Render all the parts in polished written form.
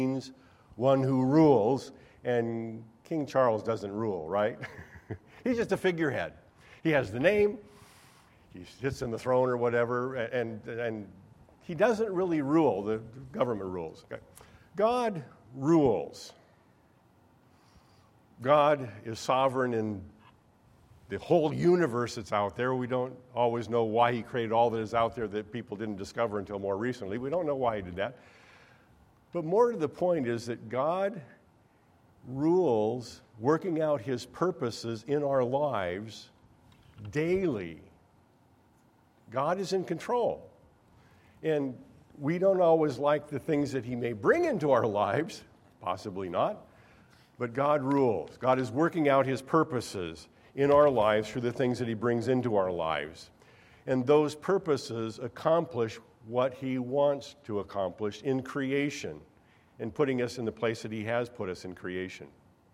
means one who rules, and King Charles doesn't rule, right? He's just a figurehead. He has the name, he sits in the throne or whatever, and he doesn't really rule. The government rules. Okay? God rules. God is sovereign in the whole universe that's out there. We don't always know why he created all that is out there that people didn't discover until more recently. We don't know why he did that. But more to the point is that God rules, working out his purposes in our lives daily. God is in control. And we don't always like the things that he may bring into our lives, possibly not, but God rules. God is working out his purposes in our lives through the things that he brings into our lives. And those purposes accomplish what he wants to accomplish in creation and putting us in the place that he has put us in creation.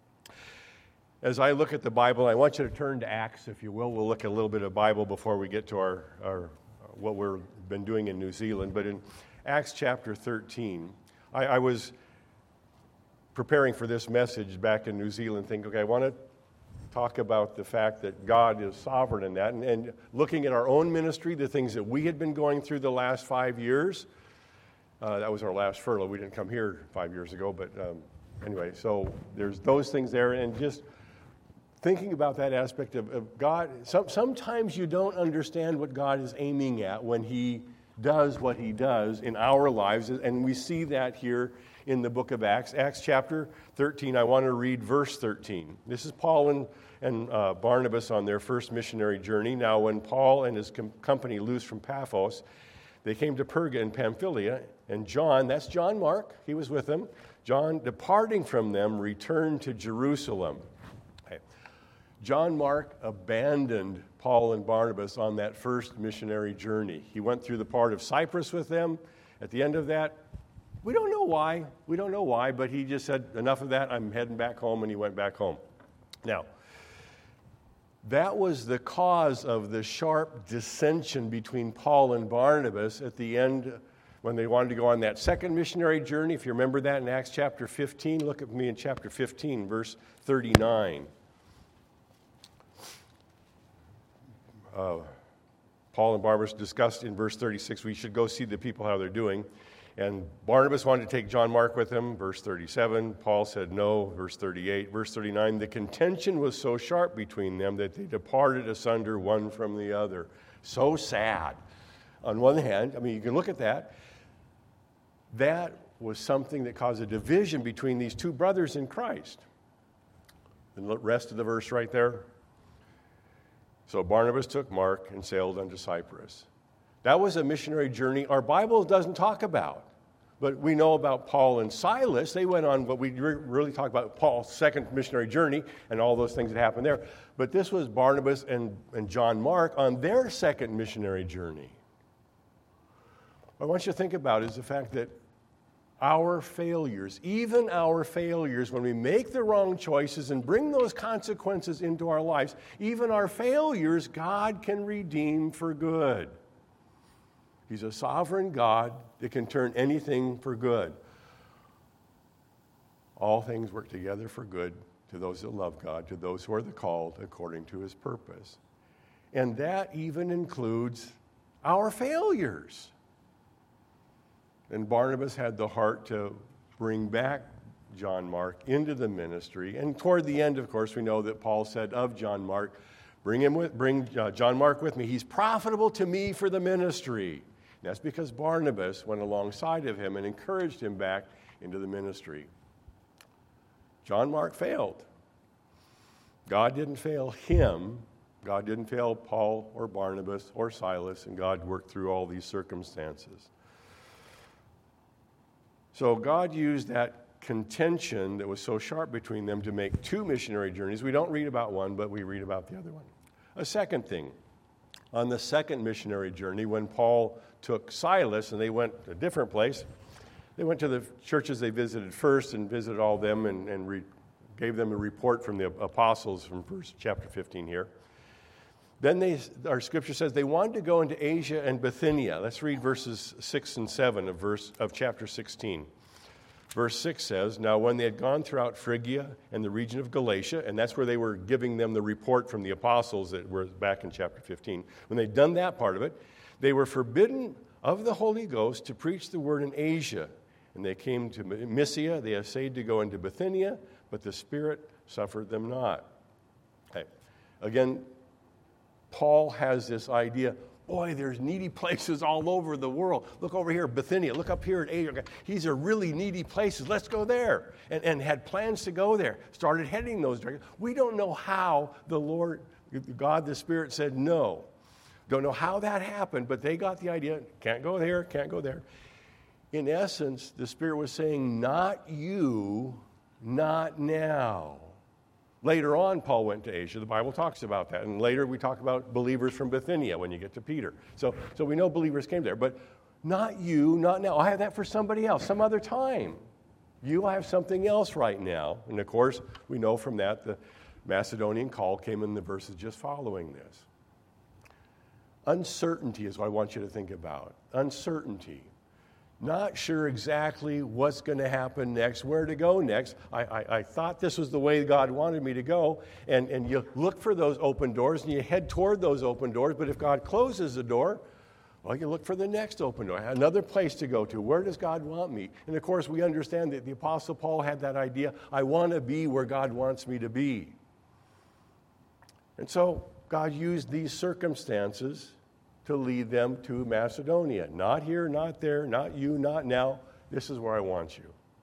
As I look at the Bible, I want you to turn to Acts, if you will. We'll look at a little bit of Bible before we get to our what we've been doing in New Zealand. But in Acts chapter 13, I was preparing for this message back in New Zealand, thinking, okay, I want to talk about the fact that God is sovereign in that, and looking at our own ministry, the things that we had been going through the last 5 years. That was our last furlough. We didn't come here 5 years ago, but anyway, so there's those things there, and just thinking about that aspect of God. Sometimes you don't understand what God is aiming at when he does what he does in our lives, and we see that here in the book of Acts. Acts chapter 13, I want to read verse 13. This is Paul and Barnabas on their first missionary journey. Now, when Paul and his company loosed from Paphos, they came to Perga in Pamphylia, and John, that's John Mark, he was with them. John, departing from them, returned to Jerusalem. Okay. John Mark abandoned Paul and Barnabas on that first missionary journey. He went through the part of Cyprus with them. At the end of that, we don't know why, but he just said, enough of that, I'm heading back home, and he went back home. Now, that was the cause of the sharp dissension between Paul and Barnabas at the end when they wanted to go on that second missionary journey. If you remember that in Acts chapter 15, look at me in chapter 15, verse 39. Paul and Barnabas discussed in verse 36, we should go see the people how they're doing. And Barnabas wanted to take John Mark with him, verse 37. Paul said no, verse 38. Verse 39, the contention was so sharp between them that they departed asunder one from the other. So sad. On one hand, I mean, you can look at that. That was something that caused a division between these two brothers in Christ. And the rest of the verse right there. So Barnabas took Mark and sailed unto Cyprus. That was a missionary journey our Bible doesn't talk about. But we know about Paul and Silas. They went on what we really talk about, Paul's second missionary journey and all those things that happened there. But this was Barnabas and John Mark on their second missionary journey. What I want you to think about is the fact that our failures, even our failures, when we make the wrong choices and bring those consequences into our lives, even our failures, God can redeem for good. He's a sovereign God that can turn anything for good. All things work together for good to those that love God, to those who are the called according to his purpose. And that even includes our failures. And Barnabas had the heart to bring back John Mark into the ministry. And toward the end, of course, we know that Paul said of John Mark, bring John Mark with me. He's profitable to me for the ministry. And that's because Barnabas went alongside of him and encouraged him back into the ministry. John Mark failed. God didn't fail him. God didn't fail Paul or Barnabas or Silas, and God worked through all these circumstances. So God used that contention that was so sharp between them to make two missionary journeys. We don't read about one, but we read about the other one. A second thing, on the second missionary journey, when Paul took Silas and they went to a different place, they went to the churches they visited first and visited all of them and gave them a report from the apostles from chapter 15 here. Then our scripture says they wanted to go into Asia and Bithynia. Let's read verses 6 and 7 of chapter 16. Verse 6 says, now when they had gone throughout Phrygia and the region of Galatia, and that's where they were giving them the report from the apostles that were back in chapter 15. When they'd done that part of it, they were forbidden of the Holy Ghost to preach the word in Asia. And they came to Mysia. They essayed to go into Bithynia, but the Spirit suffered them not. Okay. Again, Paul has this idea, boy, there's needy places all over the world. Look over here, Bithynia. Look up here at Asia. These are really needy places. Let's go there. And had plans to go there. Started heading those directions. We don't know how the Lord, God the Spirit said no. Don't know how that happened, but they got the idea, can't go there, can't go there. In essence, the Spirit was saying, not you, not now. Later on, Paul went to Asia. The Bible talks about that. And later we talk about believers from Bithynia when you get to Peter. So we know believers came there. But not you, not now. I have that for somebody else, some other time. You have something else right now. And of course, we know from that the Macedonian call came in the verses just following this. Uncertainty is what I want you to think about. Uncertainty. Not sure exactly what's going to happen next, where to go next. I thought this was the way God wanted me to go. And you look for those open doors and you head toward those open doors. But if God closes the door, well, you look for the next open door, another place to go to. Where does God want me? And of course, we understand that the Apostle Paul had that idea. I want to be where God wants me to be. And so God used these circumstances to lead them to Macedonia. Not here, not there, not you, not now. This is where I want you.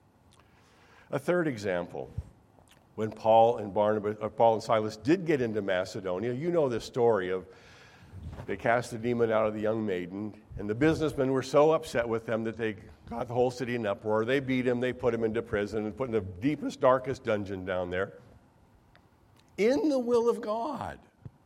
A third example, when Paul and Silas did get into Macedonia, you know the story of they cast the demon out of the young maiden, and the businessmen were so upset with them that they got the whole city in uproar. They beat him, they put him into prison, and put in the deepest, darkest dungeon down there. In the will of God.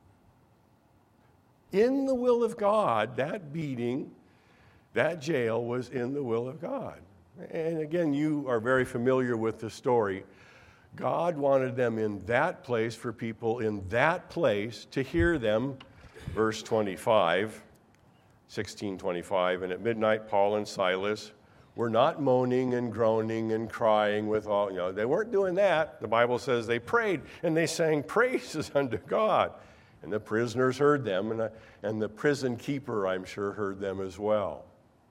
In the will of God, that beating, that jail was in the will of God. And again, you are very familiar with the story. God wanted them in that place for people in that place to hear them. Verse 25, 16:25, and at midnight Paul and Silas were not moaning and groaning and crying with all, they weren't doing that. The Bible says they prayed and they sang praises unto God. And the prisoners heard them, and the prison keeper, I'm sure, heard them as well.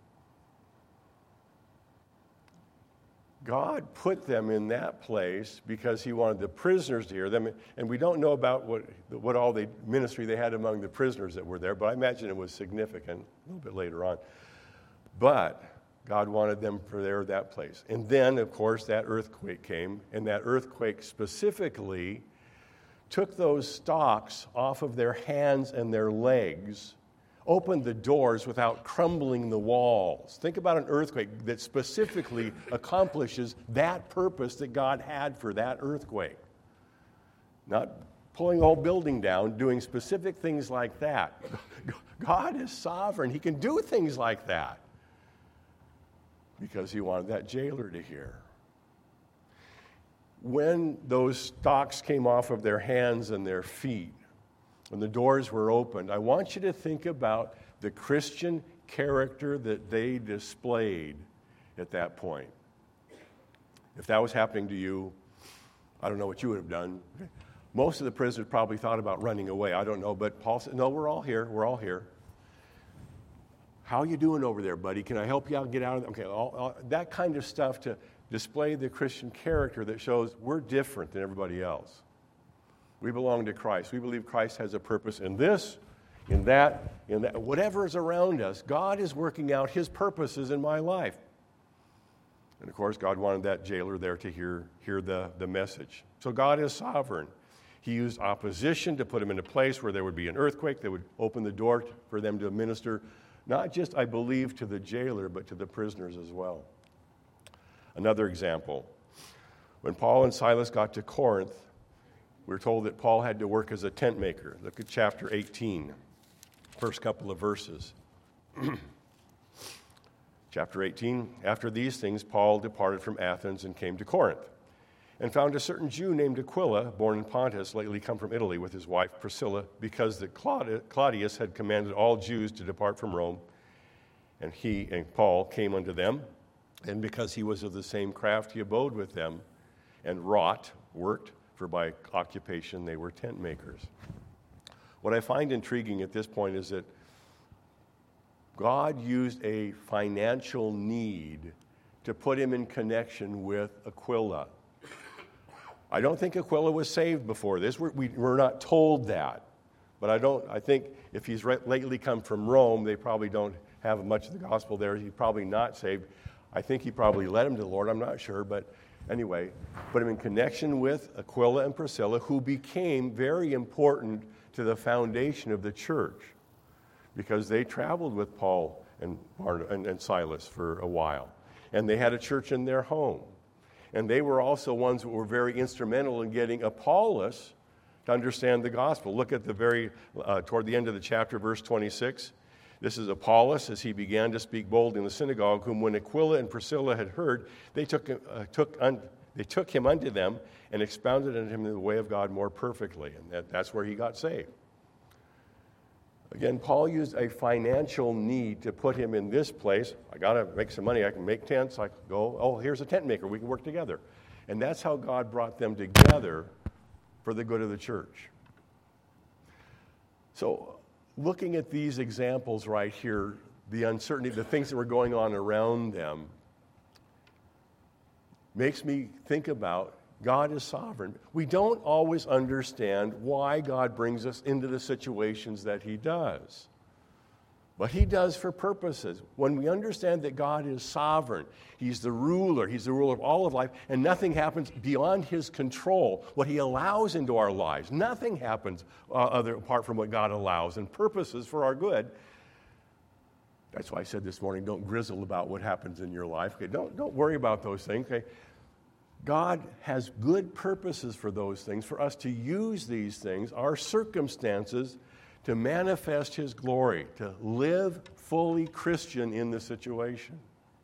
God put them in that place because he wanted the prisoners to hear them. And we don't know about what all the ministry they had among the prisoners that were there, but I imagine it was significant a little bit later on. But God wanted them for that place. And then, of course, that earthquake came, and that earthquake specifically took those stocks off of their hands and their legs, opened the doors without crumbling the walls. Think about an earthquake that specifically accomplishes that purpose that God had for that earthquake. Not pulling the whole building down, doing specific things like that. God is sovereign. He can do things like that because he wanted that jailer to hear. When those stocks came off of their hands and their feet, when the doors were opened, I want you to think about the Christian character that they displayed at that point. If that was happening to you, I don't know what you would have done. Most of the prisoners probably thought about running away. I don't know, but Paul said, no, we're all here. We're all here. How are you doing over there, buddy? Can I help you out and get out of there? Okay, that kind of stuff to display the Christian character that shows we're different than everybody else. We belong to Christ. We believe Christ has a purpose in this, in that, whatever is around us. God is working out his purposes in my life. And of course, God wanted that jailer there to hear the message. So God is sovereign. He used opposition to put him in a place where there would be an earthquake that would open the door for them to minister, not just, I believe, to the jailer, but to the prisoners as well. Another example, when Paul and Silas got to Corinth, we're told that Paul had to work as a tent maker. Look at chapter 18, first couple of verses. Chapter 18, after these things, Paul departed from Athens and came to Corinth, and found a certain Jew named Aquila, born in Pontus, lately come from Italy with his wife Priscilla, because that Claudius had commanded all Jews to depart from Rome. And he and Paul came unto them. And because he was of the same craft, he abode with them and worked, for by occupation they were tent makers. What I find intriguing at this point is that God used a financial need to put him in connection with Aquila. I don't think Aquila was saved before this. We're not told that. But I think if he's lately come from Rome, they probably don't have much of the gospel there. He's probably not saved. I think he probably led him to the Lord. I'm not sure. But anyway, put him in connection with Aquila and Priscilla, who became very important to the foundation of the church because they traveled with Paul and Silas for a while. And they had a church in their home. And they were also ones that were very instrumental in getting Apollos to understand the gospel. Look at toward the end of the chapter, verse 26. This is Apollos, as he began to speak boldly in the synagogue, whom when Aquila and Priscilla had heard, they took him unto them and expounded unto him the way of God more perfectly. And that's where he got saved. Again, Paul used a financial need to put him in this place. I got to make some money. I can make tents. I can go, oh, here's a tent maker. We can work together. And that's how God brought them together for the good of the church. So, looking at these examples right here, the uncertainty, the things that were going on around them, makes me think about God is sovereign. We don't always understand why God brings us into the situations that he does. But he does for purposes. When we understand that God is sovereign, he's the ruler of all of life, and nothing happens beyond his control, what he allows into our lives. Nothing happens apart from what God allows and purposes for our good. That's why I said this morning, don't grizzle about what happens in your life. Okay? Don't worry about those things. Okay? God has good purposes for those things, for us to use these things, our circumstances, to manifest his glory, to live fully Christian in the situation.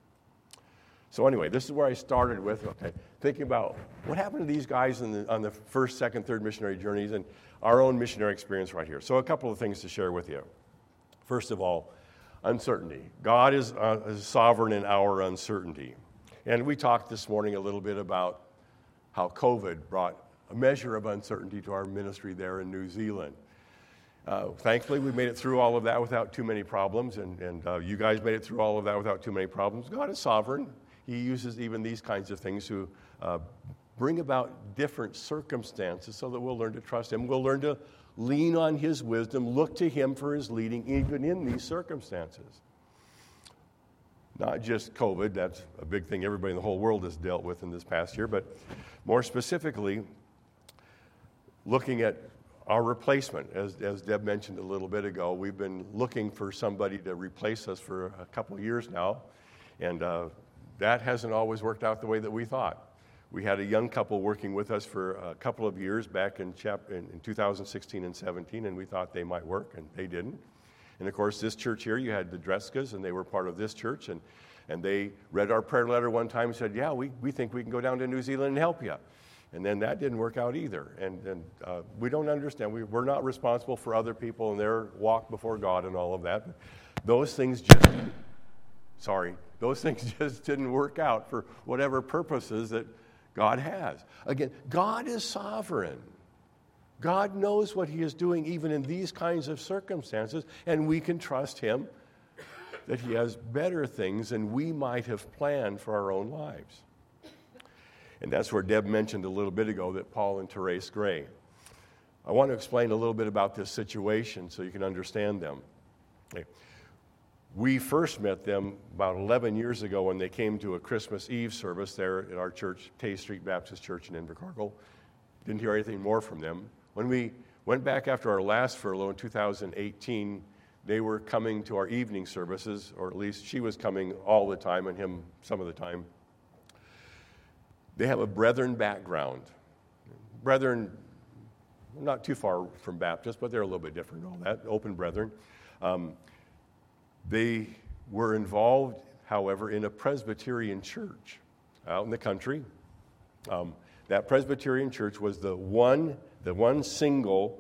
So anyway, this is where I started with, thinking about what happened to these guys on the first, second, third missionary journeys and our own missionary experience right here. So a couple of things to share with you. First of all, uncertainty. God is sovereign in our uncertainty. And we talked this morning a little bit about how COVID brought a measure of uncertainty to our ministry there in New Zealand. Thankfully, we made it through all of that without too many problems, and you guys made it through all of that without too many problems. God is sovereign. He uses even these kinds of things to bring about different circumstances so that we'll learn to trust him. We'll learn to lean on his wisdom, look to him for his leading, even in these circumstances. Not just COVID, that's a big thing everybody in the whole world has dealt with in this past year, but more specifically, looking at our replacement. As Deb mentioned a little bit ago, we've been looking for somebody to replace us for a couple of years now, and that hasn't always worked out the way that we thought. We had a young couple working with us for a couple of years back in 2016 and 17, and we thought they might work, and they didn't. And of course, this church here, you had the Dreskas, and they were part of this church, and they read our prayer letter one time and said, yeah, we think we can go down to New Zealand and help you. And then that didn't work out either. And we don't understand. We're not responsible for other people and their walk before God and all of that. Those things just didn't work out for whatever purposes that God has. Again, God is sovereign. God knows what he is doing even in these kinds of circumstances, and we can trust him that he has better things than we might have planned for our own lives. And that's where Deb mentioned a little bit ago that Paul and Therese Gray. I want to explain a little bit about this situation so you can understand them. Okay. We first met them about 11 years ago when they came to a Christmas Eve service there at our church, Tay Street Baptist Church in Invercargill. Didn't hear anything more from them. When we went back after our last furlough in 2018, they were coming to our evening services, or at least she was coming all the time and him some of the time. They have a Brethren background. Brethren, not too far from Baptist, but they're a little bit different, all that, open Brethren. They were involved, however, in a Presbyterian church out in the country. That Presbyterian church was the one single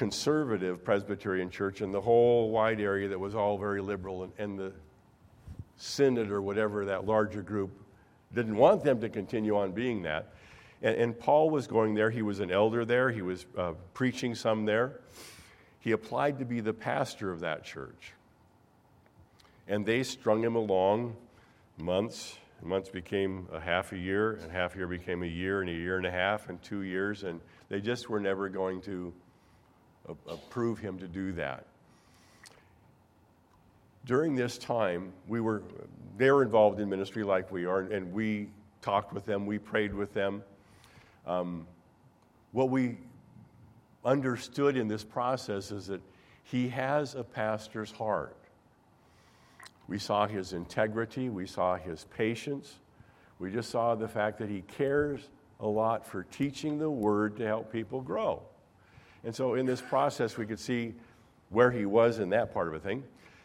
conservative Presbyterian church in the whole wide area that was all very liberal, and synod or whatever, that larger group, didn't want them to continue on being that. And Paul was going there. He was an elder there. He was preaching some there. He applied to be the pastor of that church. And they strung him along months. Months became a half a year, and half a year became a year and a half, and 2 years. And they just were never going to approve him to do that. During this time, they were involved in ministry like we are, and we talked with them, we prayed with them. What we understood in this process is that he has a pastor's heart. We saw his integrity, we saw his patience, we just saw the fact that he cares a lot for teaching the word to help people grow. And so in this process, we could see where he was in that part of a thing.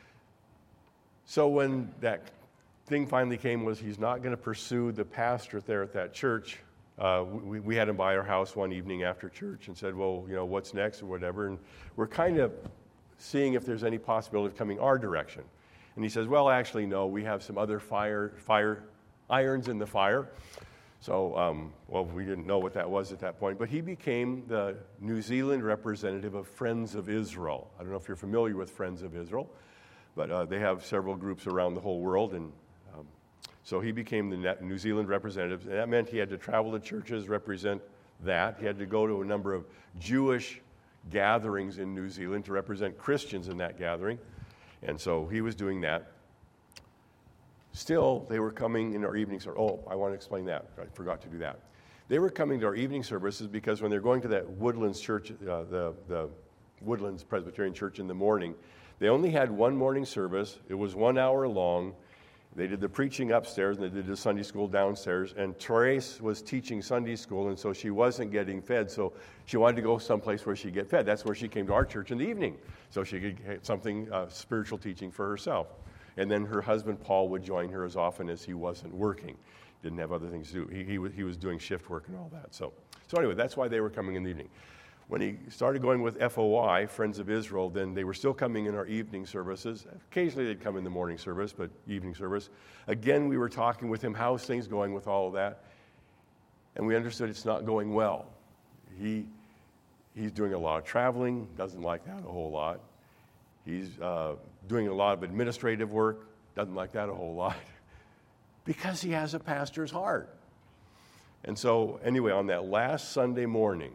So when that thing finally came was he's not going to pursue the pastorate there at that church, we had him by our house one evening after church and said, well, what's next or whatever. And we're kind of seeing if there's any possibility of coming our direction. And he says, well, actually, no, we have some other fire irons in the fire. So, we didn't know what that was at that point. But he became the New Zealand representative of Friends of Israel. I don't know if you're familiar with Friends of Israel, but they have several groups around the whole world. And so he became the New Zealand representative. And that meant he had to travel to churches, represent that. He had to go to a number of Jewish gatherings in New Zealand to represent Christians in that gathering. And so he was doing that. Still, they were coming in our evening service. Oh, I want to explain that. I forgot to do that. They were coming to our evening services because when they're going to that Woodlands church, the Woodlands Presbyterian Church in the morning, they only had one morning service. It was 1 hour long. They did the preaching upstairs, and they did the Sunday school downstairs. And Therese was teaching Sunday school, and so she wasn't getting fed. So she wanted to go someplace where she'd get fed. That's where she came to our church in the evening, so she could get something, spiritual teaching for herself. And then her husband, Paul, would join her as often as he wasn't working. Didn't have other things to do. He was doing shift work and all that. So anyway, that's why they were coming in the evening. When he started going with FOI, Friends of Israel, then they were still coming in our evening services. Occasionally they'd come in the morning service, but evening service. Again, we were talking with him, how's things going with all of that? And we understood it's not going well. He's doing a lot of traveling, doesn't like that a whole lot. He's doing a lot of administrative work, doesn't like that a whole lot, because he has a pastor's heart. And so anyway, on that last Sunday morning,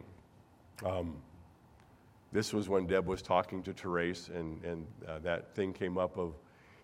this was when Deb was talking to Therese, and that thing came up of,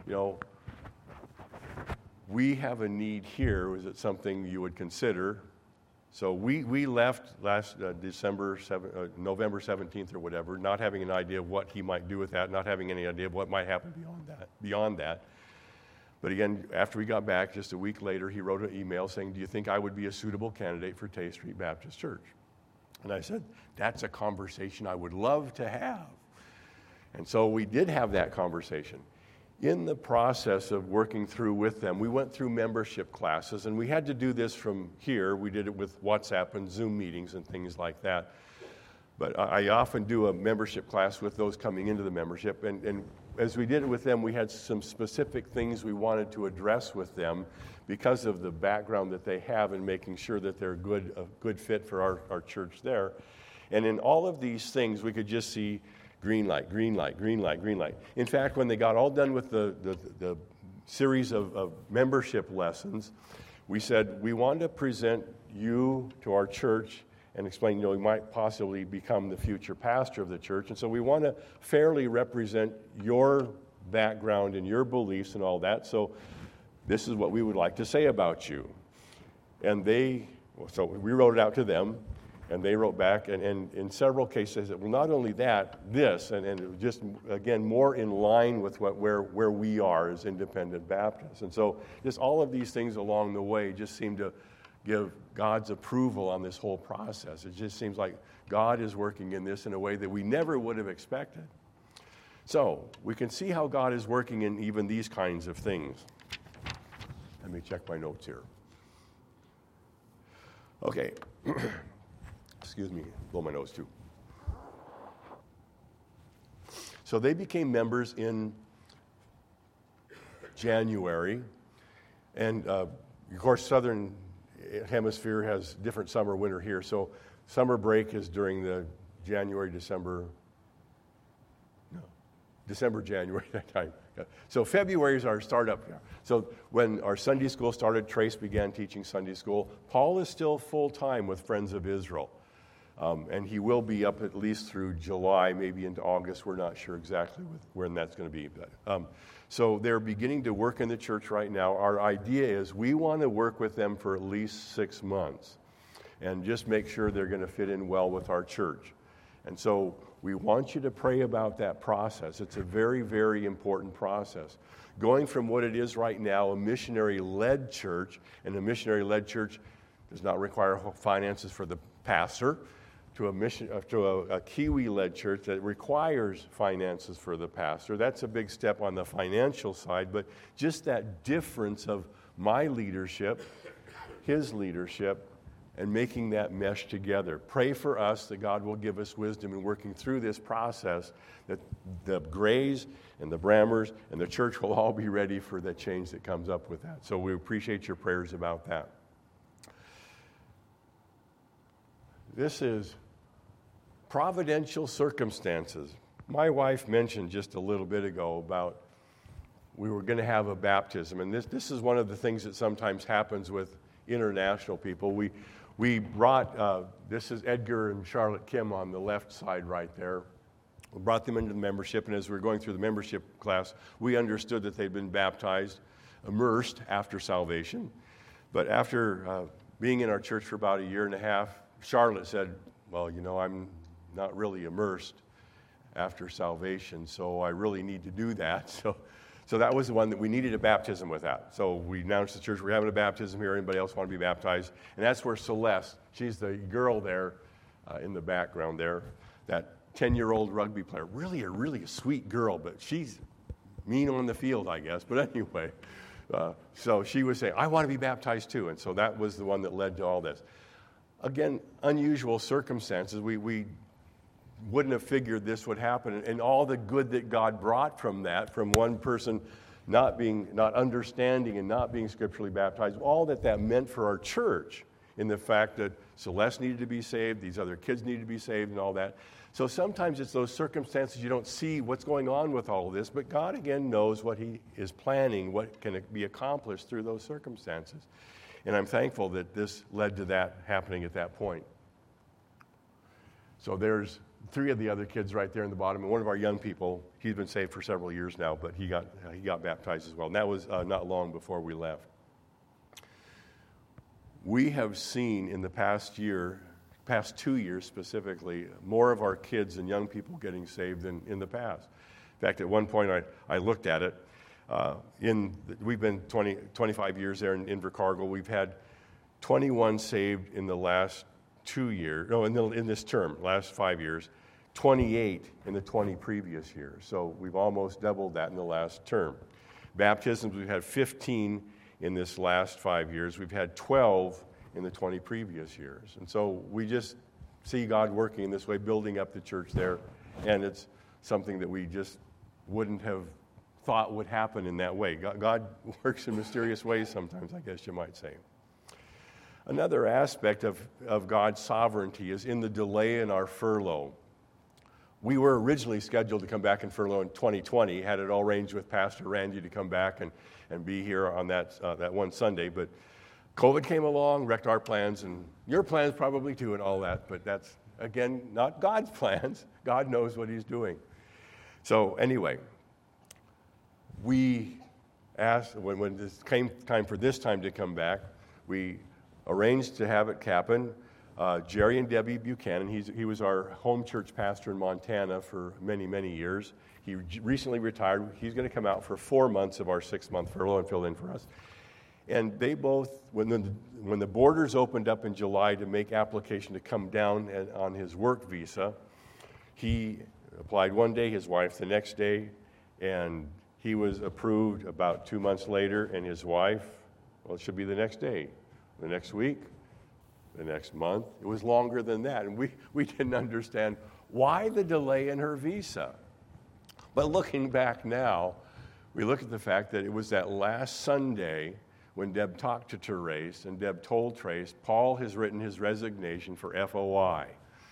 we have a need here. Is it something you would consider? So we left last November 17th or whatever, not having an idea of what he might do with that, not having any idea of what might happen beyond that. But again, after we got back, just a week later, he wrote an email saying, do you think I would be a suitable candidate for Tay Street Baptist Church? And I said, that's a conversation I would love to have. And so we did have that conversation. In the process of working through with them, we went through membership classes, and we had to do this from here. We did it with WhatsApp and Zoom meetings and things like that. But I often do a membership class with those coming into the membership. And as we did it with them, we had some specific things we wanted to address with them because of the background that they have in making sure that they're a good fit for our church there. And in all of these things, we could just see green light, green light, green light, green light. In fact, when they got all done with the series of membership lessons, we said, we want to present you to our church and explain, you might possibly become the future pastor of the church. And so we want to fairly represent your background and your beliefs and all that. So this is what we would like to say about you. And so we wrote it out to them, and they wrote back, and in several cases, they said, well, not only that, this, and just, again, more in line with where we are as independent Baptists. And so just all of these things along the way just seem to give God's approval on this whole process. It just seems like God is working in this in a way that we never would have expected. So we can see how God is working in even these kinds of things. Let me check my notes here. Okay. Excuse me, blow my nose too. So they became members in January. And, of course, Southern Hemisphere has different summer, winter here. So summer break is during the December, January, that time. So February is our startup. So when our Sunday school started, Trace began teaching Sunday school. Paul is still full-time with Friends of Israel. And he will be up at least through July, maybe into August. We're not sure exactly when that's going to be. But, so they're beginning to work in the church right now. Our idea is we want to work with them for at least 6 months and just make sure they're going to fit in well with our church. And so we want you to pray about that process. It's a very, very important process. Going from what it is right now, a missionary-led church, and a missionary-led church does not require finances for the pastor, to a Kiwi-led church that requires finances for the pastor. That's a big step on the financial side, but just that difference of my leadership, his leadership, and making that mesh together. Pray for us that God will give us wisdom in working through this process, that the Grays and the Brammers and the church will all be ready for the change that comes up with that. So we appreciate your prayers about that. This is providential circumstances. My wife mentioned just a little bit ago about we were going to have a baptism, and this is one of the things that sometimes happens with international people. We brought, this is Edgar and Charlotte Kim on the left side right there. We brought them into the membership, and as we were going through the membership class, we understood that they'd been baptized, immersed after salvation. But after being in our church for about a year and a half, Charlotte said, well, I'm not really immersed after salvation, so I really need to do that. So that was the one that we needed a baptism with that. So we announced to the church, we're having a baptism here. Anybody else want to be baptized? And that's where Celeste, she's the girl there in the background there, that 10-year-old rugby player. Really a sweet girl, but she's mean on the field, I guess. But anyway, so she was saying, I want to be baptized too. And so that was the one that led to all this. Again, unusual circumstances. We wouldn't have figured this would happen, and all the good that God brought from that, from one person not understanding and not being scripturally baptized, all that meant for our church, in the fact that Celeste needed to be saved, these other kids needed to be saved, and all that. So sometimes it's those circumstances you don't see what's going on with all of this, but God again knows what He is planning, what can be accomplished through those circumstances. And I'm thankful that this led to that happening at that point. So there's 3 of the other kids right there in the bottom, and one of our young people, he's been saved for several years now, but he got baptized as well. And that was not long before we left. We have seen in the past 2 years specifically, more of our kids and young people getting saved than in the past. In fact, at one point I looked at it. We've been 25 years there in Invercargill. We've had 21 saved in the last 2 years. No, in this term, last 5 years. 28 in the 20 previous years. So we've almost doubled that in the last term. Baptisms, we've had 15 in this last 5 years. We've had 12 in the 20 previous years. And so we just see God working in this way, building up the church there. And it's something that we just wouldn't have thought would happen in that way. God works in mysterious ways sometimes, I guess you might say. Another aspect of God's sovereignty is in the delay in our furlough. We were originally scheduled to come back in furlough in 2020, had it all arranged with Pastor Randy to come back and be here on that one Sunday, but COVID came along, wrecked our plans, and your plans probably too, and all that, but that's, again, not God's plans. God knows what He's doing. So anyway, we asked, when this came time for this time to come back, we arranged to have it happen. Jerry and Debbie Buchanan, he was our home church pastor in Montana for many, many years. He recently retired. He's going to come out for 4 months of our 6-month furlough and fill in for us. And they both, when the borders opened up in July to make application to come down on his work visa, he applied one day, his wife the next day, and he was approved about 2 months later, and his wife, well, it should be the next day, the next week, the next month. It was longer than that, and we didn't understand why the delay in her visa. But looking back now, we look at the fact that it was that last Sunday when Deb talked to Therese, and Deb told Trace, Paul has written his resignation for FOI.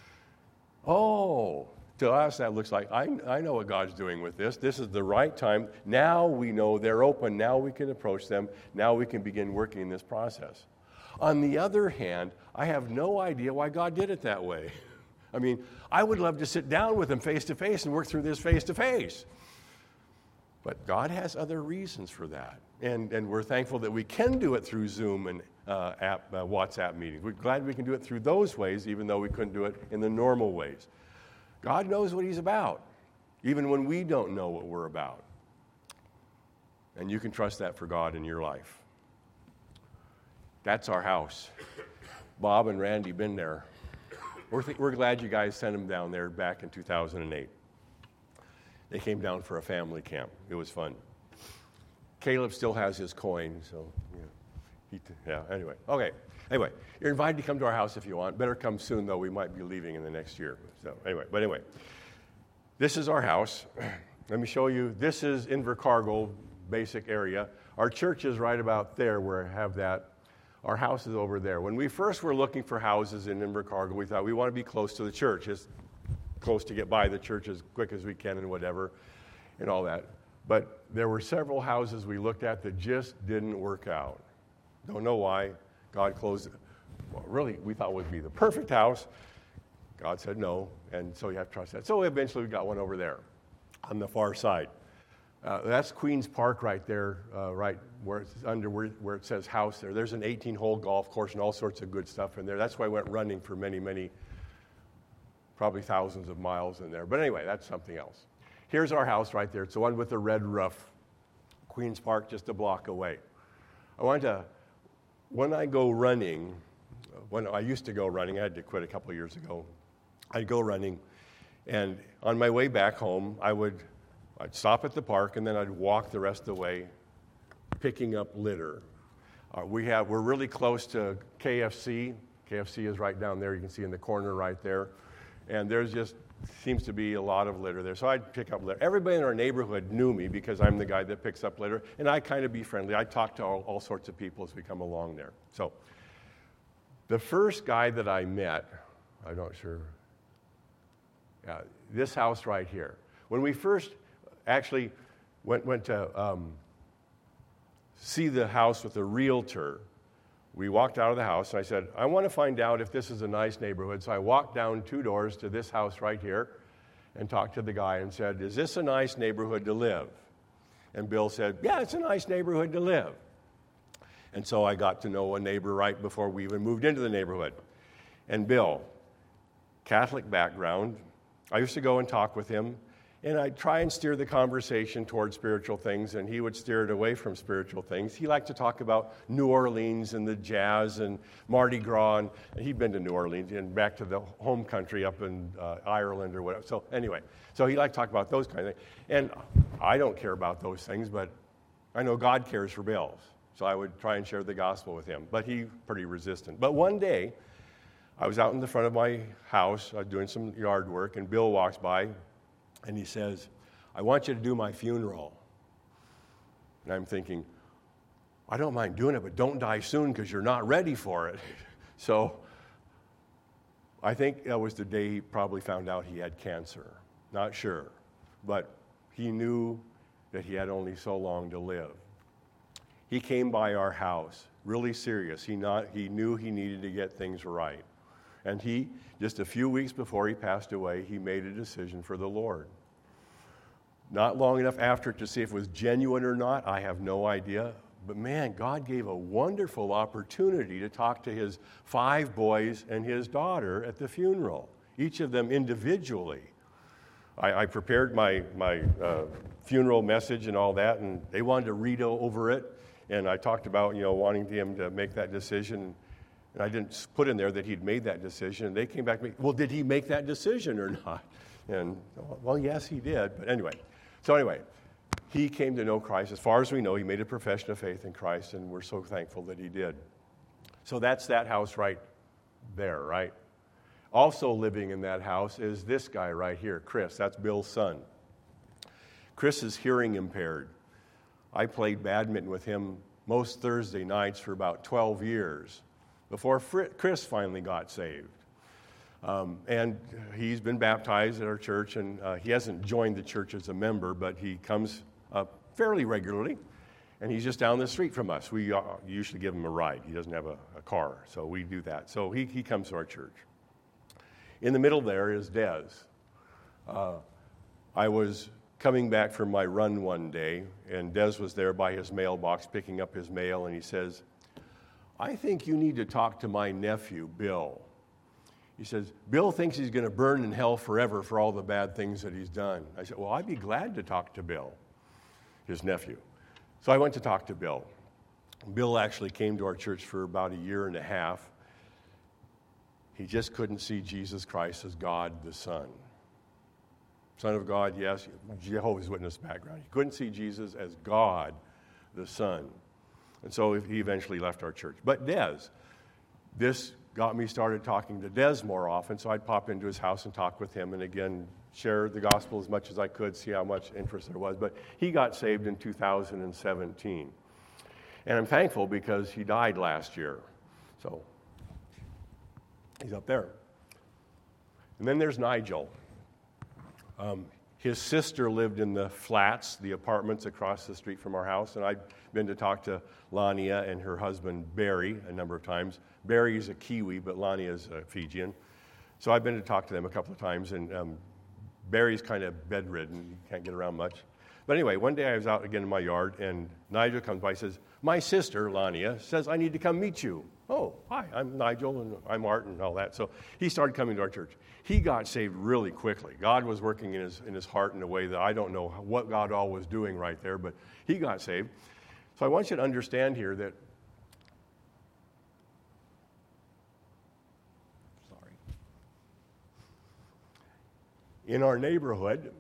Oh, to us that looks like, I know what God's doing with this. This is the right time. Now we know they're open. Now we can approach them. Now we can begin working in this process. On the other hand, I have no idea why God did it that way. I mean, I would love to sit down with them face to face and work through this face to face. But God has other reasons for that. And we're thankful that we can do it through Zoom and WhatsApp meetings. We're glad we can do it through those ways, even though we couldn't do it in the normal ways. God knows what he's about, even when we don't know what we're about. And you can trust that for God in your life. That's our house. Bob and Randy been there. We're glad you guys sent them down there back in 2008. They came down for a family camp. It was fun. Caleb still has his coin, so anyway. Okay. Anyway, you're invited to come to our house if you want. Better come soon, though. We might be leaving in the next year. So anyway, this is our house. Let me show you. This is Invercargill, basic area. Our church is right about there where I have that. Our house is over there. When we first were looking for houses in Invercargill, we thought we want to be close to the church, as close to get by the church as quick as we can and whatever, and all that. But there were several houses we looked at that just didn't work out. Don't know why. God closed it. Well, really, we thought it would be the perfect house. God said no, and so you have to trust that. So eventually we got one over there on the far side. That's Queens Park right there, right where it's under where it says house there. There's an 18-hole golf course and all sorts of good stuff in there. That's why I went running for many, probably thousands of miles in there. But anyway, that's something else. Here's our house right there. It's the one with the red roof. Queens Park, just a block away. When I go running, when I used to go running, I had to quit a couple of years ago. I'd go running, and on my way back home, I'd stop at the park, and then I'd walk the rest of the way, picking up litter. We're really close to KFC. KFC is right down there. You can see in the corner right there, and there's just seems to be a lot of litter there. So I'd pick up litter. Everybody in our neighborhood knew me because I'm the guy that picks up litter, and I kind of be friendly. I talk to all sorts of people as we come along there. So the first guy that I met, I'm not sure, this house right here. When we first actually went to see the house with a realtor, we walked out of the house, and I said, I want to find out if this is a nice neighborhood. So I walked down 2 doors to this house right here and talked to the guy and said, is this a nice neighborhood to live? And Bill said, yeah, it's a nice neighborhood to live. And so I got to know a neighbor right before we even moved into the neighborhood. And Bill, Catholic background, I used to go and talk with him, and I'd try and steer the conversation toward spiritual things, and he would steer it away from spiritual things. He liked to talk about New Orleans and the jazz and Mardi Gras, and he'd been to New Orleans and back to the home country up in Ireland or whatever. So anyway, so he liked to talk about those kind of things. And I don't care about those things, but I know God cares for Bill. So I would try and share the gospel with him, but he's pretty resistant. But one day, I was out in the front of my house doing some yard work, and Bill walks by, and he says, I want you to do my funeral. And I'm thinking, I don't mind doing it, but don't die soon because you're not ready for it. So I think that was the day he probably found out he had cancer. Not sure. But he knew that he had only so long to live. He came by our house, really serious. He knew he needed to get things right. And he, just a few weeks before he passed away, he made a decision for the Lord. Not long enough after to see if it was genuine or not, I have no idea. But man, God gave a wonderful opportunity to talk to his 5 boys and his daughter at the funeral, each of them individually. I prepared my funeral message and all that, and they wanted to read over it. And I talked about, wanting him to make that decision. And I didn't put in there that he'd made that decision. And they came back to me, well, did he make that decision or not? And, well, yes, he did. But anyway, he came to know Christ. As far as we know, he made a profession of faith in Christ, and we're so thankful that he did. So that's that house right there, right? Also living in that house is this guy right here, Chris. That's Bill's son. Chris is hearing impaired. I played badminton with him most Thursday nights for about 12 years before Chris finally got saved. And he's been baptized at our church, and he hasn't joined the church as a member, but he comes fairly regularly, and he's just down the street from us. We usually give him a ride. He doesn't have a car, so we do that. So he comes to our church. In the middle there is Des. I was coming back from my run one day, and Des was there by his mailbox picking up his mail, and he says, "I think you need to talk to my nephew, Bill." He says, "Bill thinks he's going to burn in hell forever for all the bad things that he's done." I said, "Well, I'd be glad to talk to Bill," his nephew. So I went to talk to Bill. Bill actually came to our church for about a year and a half. He just couldn't see Jesus Christ as God the Son. Son of God, yes, Jehovah's Witness background. He couldn't see Jesus as God the Son. And so he eventually left our church. But this got me started talking to Des more often, so I'd pop into his house and talk with him and again share the gospel as much as I could, see how much interest there was. But he got saved in 2017. And I'm thankful because he died last year. So he's up there. And then there's Nigel. His sister lived in the flats, the apartments across the street from our house, and I'd been to talk to Lania and her husband Barry a number of times. Barry is a Kiwi, but Lania is a Fijian. So I've been to talk to them a couple of times, and Barry's kind of bedridden. He can't get around much. But anyway, one day I was out again in my yard, and Nigel comes by and says, "My sister, Lania, says I need to come meet you." "Oh, hi, I'm Nigel, and I'm Art, and all that." So he started coming to our church. He got saved really quickly. God was working in his heart in a way that I don't know what God all was doing right there, but he got saved. So I want you to understand here that, in our neighborhood,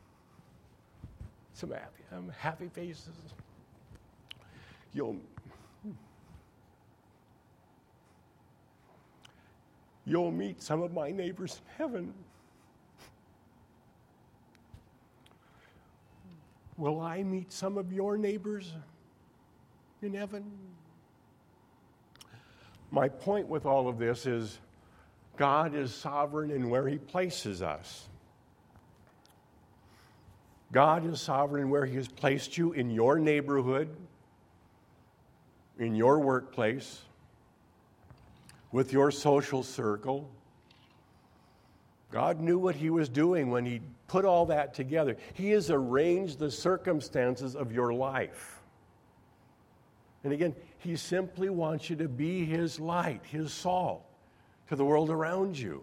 some happy faces. You'll meet some of my neighbors in heaven. Will I meet some of your neighbors in heaven? My point with all of this is God is sovereign in where he places us. God is sovereign in where he has placed you in your neighborhood, in your workplace, with your social circle. God knew what he was doing when he put all that together. He has arranged the circumstances of your life. And again, he simply wants you to be his light, his salt to the world around you.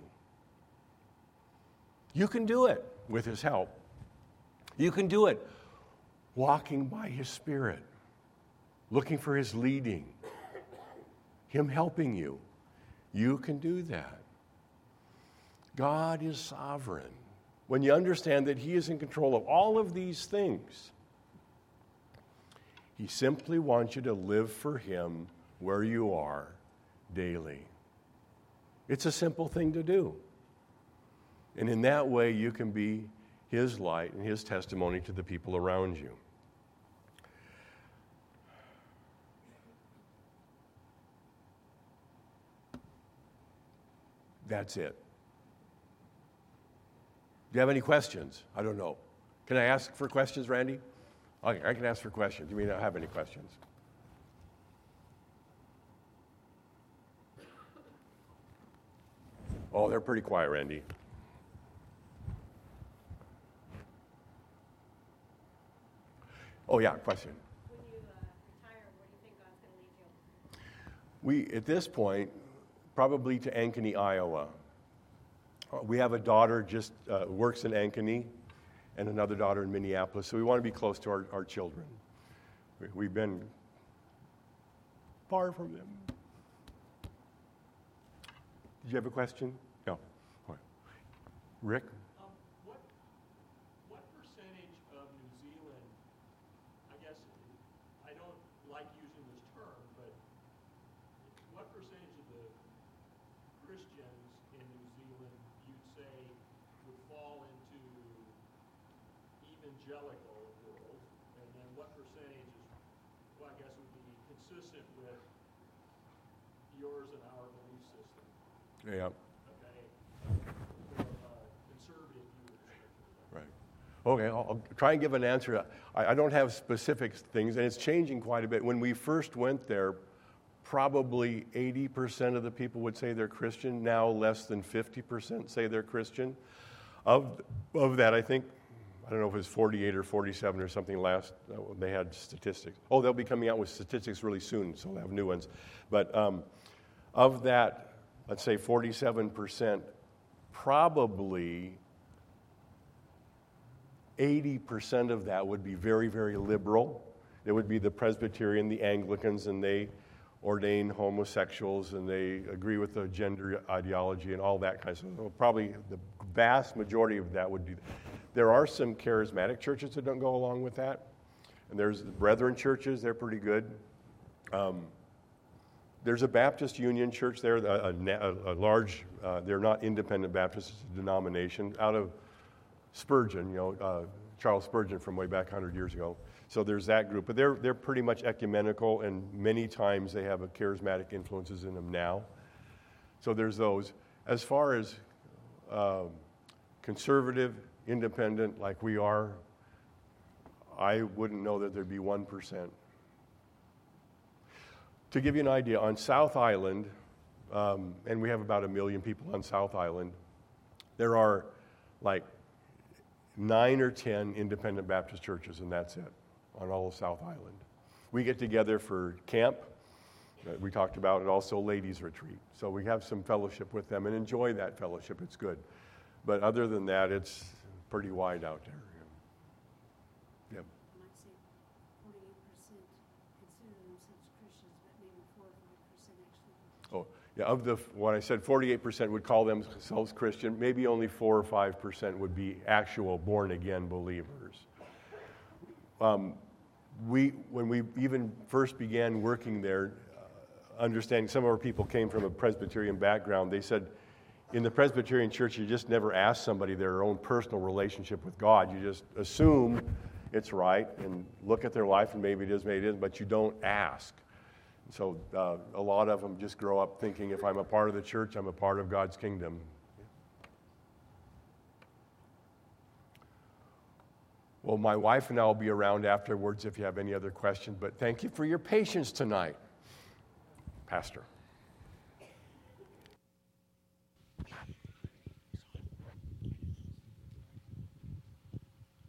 You can do it with his help. You can do it walking by his Spirit, looking for his leading, him helping you. You can do that. God is sovereign. When you understand that he is in control of all of these things, he simply wants you to live for him where you are daily. It's a simple thing to do. And in that way, you can be his light and his testimony to the people around you. That's it. Do you have any questions? I don't know. Can I ask for questions, Randy? Okay, I can ask for questions. You may not have any questions. Oh, they're pretty quiet, Randy. Oh, yeah, question. When you retire, where do you think God's going to lead you? We, at this point, probably to Ankeny, Iowa. We have a daughter just works in Ankeny and another daughter in Minneapolis, so we want to be close to our children. We've been far from them. Did you have a question? No. Rick? What percentage of New Zealand, I guess, I don't like using this term, but what percentage of the Christians in New Zealand you'd say would fall into evangelical world, and then what percentage is consistent with yours and our belief system. Yeah. Okay. Conservative view of Scripture. Right. Okay, I'll try and give an answer. I don't have specific things, and it's changing quite a bit. When we first went there, probably 80% of the people would say they're Christian. Now less than 50% say they're Christian. Of that, I think, I don't know if it was 48 or 47 or something last, they had statistics. Oh, they'll be coming out with statistics really soon, so they'll have new ones. But of that, let's say 47%, probably 80% of that would be very, very liberal. It would be the Presbyterian, the Anglicans, and they ordain homosexuals, and they agree with the gender ideology and all that kind of stuff. So probably the vast majority of that would be. There are some charismatic churches that don't go along with that, and there's Brethren churches, they're pretty good. There's a Baptist Union church there, a large, they're not independent Baptist, it's a denomination out of Spurgeon, Charles Spurgeon from way back 100 years ago. So there's that group, but they're pretty much ecumenical, and many times they have a charismatic influences in them now. So there's those. As far as conservative, independent, like we are, I wouldn't know that there'd be 1%. To give you an idea, on South Island, and we have about 1 million people on South Island, there are like 9 or 10 independent Baptist churches, and that's it, on all of South Island. We get together for camp, that we talked about, and also ladies' retreat. So we have some fellowship with them and enjoy that fellowship. It's good. But other than that, it's pretty wide out there. Yeah. I might say 48% consider themselves Christians, but maybe 4 or 5% actually. Oh, yeah, of the, when I said 48% would call themselves Christian, maybe only 4 or 5% would be actual born-again believers. When we even first began working there, understanding some of our people came from a Presbyterian background, they said, in the Presbyterian church, you just never ask somebody their own personal relationship with God. You just assume it's right and look at their life, and maybe it is, maybe it isn't, but you don't ask. So a lot of them just grow up thinking, if I'm a part of the church, I'm a part of God's kingdom. Well, my wife and I will be around afterwards if you have any other questions, but thank you for your patience tonight, Pastor.